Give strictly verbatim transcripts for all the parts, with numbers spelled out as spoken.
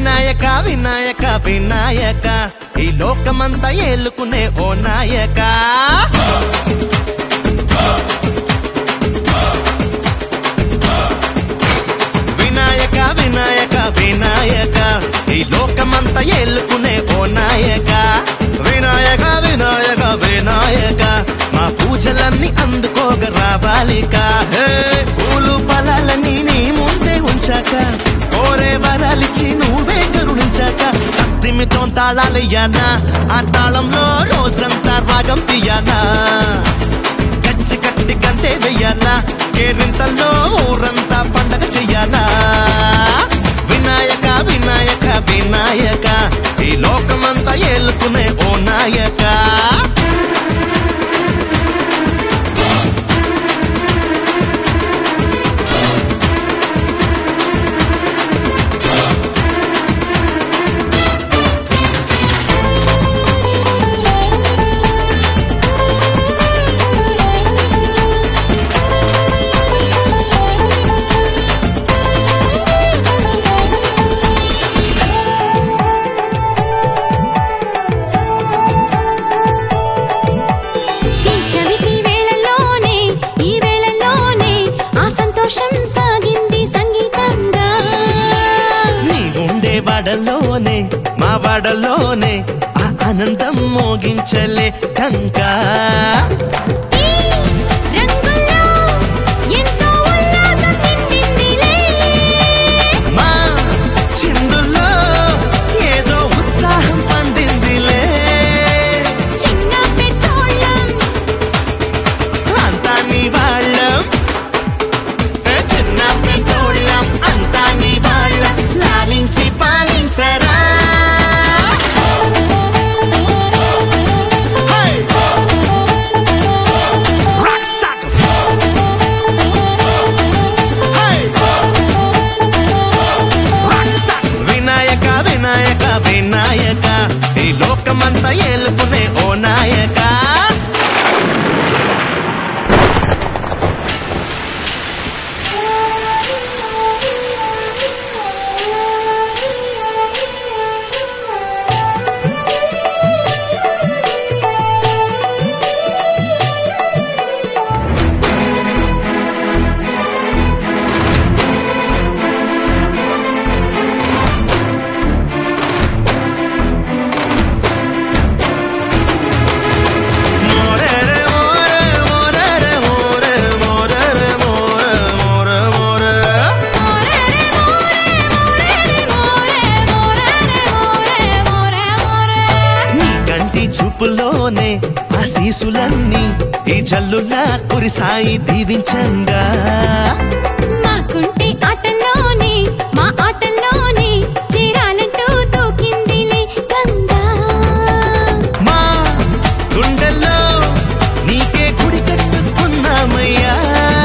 వినాయక వినాయక వినాయక ఈ లోకమంతా ఏలుకునే ఓ నాయక వినాయక వినాయక వినాయక ఈ లోకమంతా ఏలుకునే ఓ నాయక వినాయక వినాయక వినాయక మా పూజలన్నీ అందుకోగ రావాలిక పూలు ఫలాలని నీ ముందే ఉంచాక కోరే వరాలిచ్చి నువ్వే కరుణించాక కత్తిమితో తాళాలయ్యానా ఆ తాళంలో రోజంతా రాగం తీయాలా కచ్చి కట్టి కంటే వెయ్యాలా కేరింతల్లో ఊరంతా పండగ చెయ్యాలా వినాయక వినాయక వినాయక ఈ లోకమంతా ఏలుకునే ఓ నాయక వాడలోనే మా వాడలోనే ఆ ఆనందం మోగించలే టంకా మా చిందుల్లో ఏదో ఉత్సాహం పండిందిలే చిన్న పెద్దోళ్ళం అంతా నీ వాళ్ళం చిన్న పెద్దోళ్ళం అంతా నీ వాళ్ళం లాలించి పాలించరా వినాయక వినాయక వినాయక ఈ లోకమంతా ఏలుకునే ఓ నాయక చూపులోనే ఆశీసులన్నీ ఈ జల్లులా కురిసాయి దీవించంగా మాకుంటే ఆటల్లోనే మా ఆటల్లోనే చేరాలంటూ తోకిందిలే గంగా మా గుండెల్లో నీకే గుడి కట్టుకున్నామయ్యా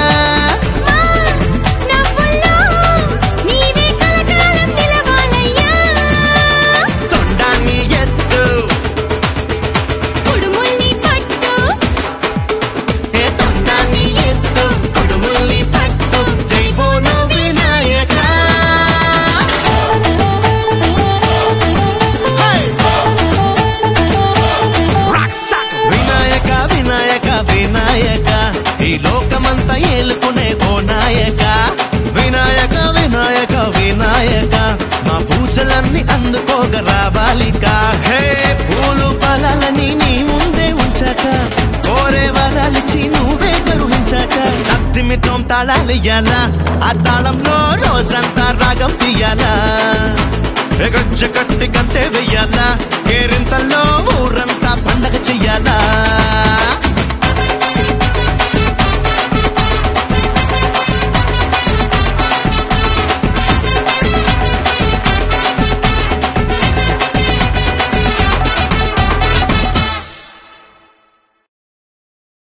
వినాయక ఈ లోకమంతా ఏలుకునే ఓ నాయక వినాయక వినాయక వినాయక మా పూజలన్నీ అందుకోగ రావాలిక హే పూలు ఫలాలని నీ ముందే ఉంచాక కోరే వరాలిచ్చి నువ్వే కరుణించాక కత్తిమితో తాళాలయ్యాలా ఆ తాళంలో రోజంతా రాగం తీయాలా గజ్జ కట్టి కంటే వెయ్యాలా కేరింతల్లో ఊరంతా పండగ చెయ్యాలా